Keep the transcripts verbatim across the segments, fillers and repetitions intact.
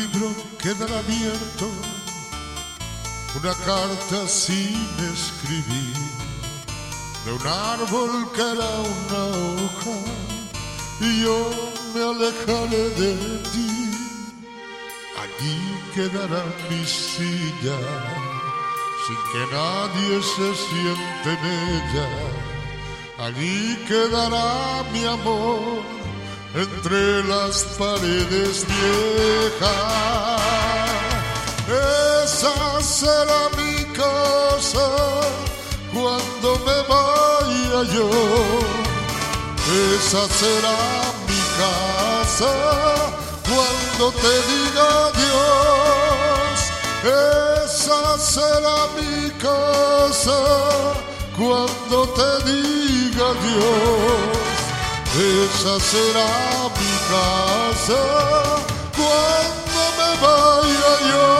libro quedará abierto, una carta sin escribir, de un árbol caerá una hoja y yo me alejaré de ti. Allí quedará mi silla, sin que nadie se siente en ella. Allí quedará mi amor, entre las paredes viejas. Esa será mi casa cuando me vaya yo. Esa será mi casa cuando te diga adiós. Esa será mi casa cuando te diga adiós. Esa será mi casa cuando me vaya yo.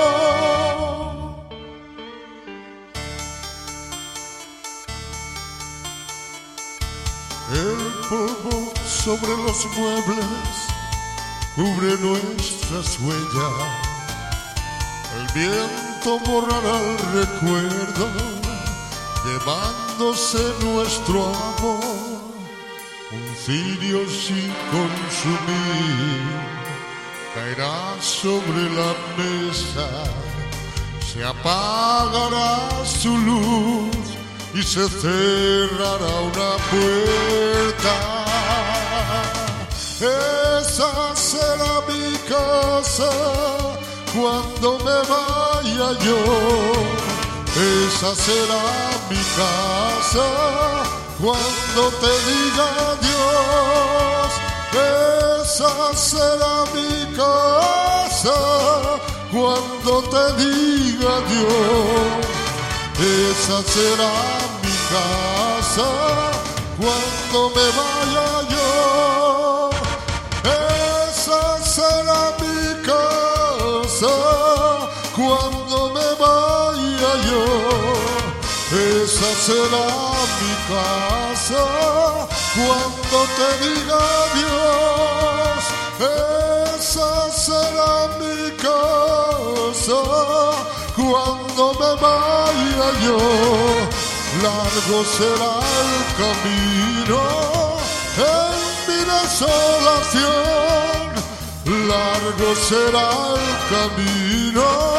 El polvo sobre los muebles cubre nuestras huellas. El viento borrará el recuerdo, llevándose nuestro amor. Un cirio sin consumir caerá sobre la mesa, se apagará su luz y se cerrará una puerta. Esa será mi casa cuando me vaya yo. Esa será mi casa cuando te diga adiós. Esa será mi casa cuando te diga adiós. Esa será mi casa cuando me vaya yo. Esa será mi casa cuando me vaya yo. Esa será mi casa cuando te diga adiós. Esa será mi casa cuando me vaya yo. Largo será el camino en mi desolación. Largo será el camino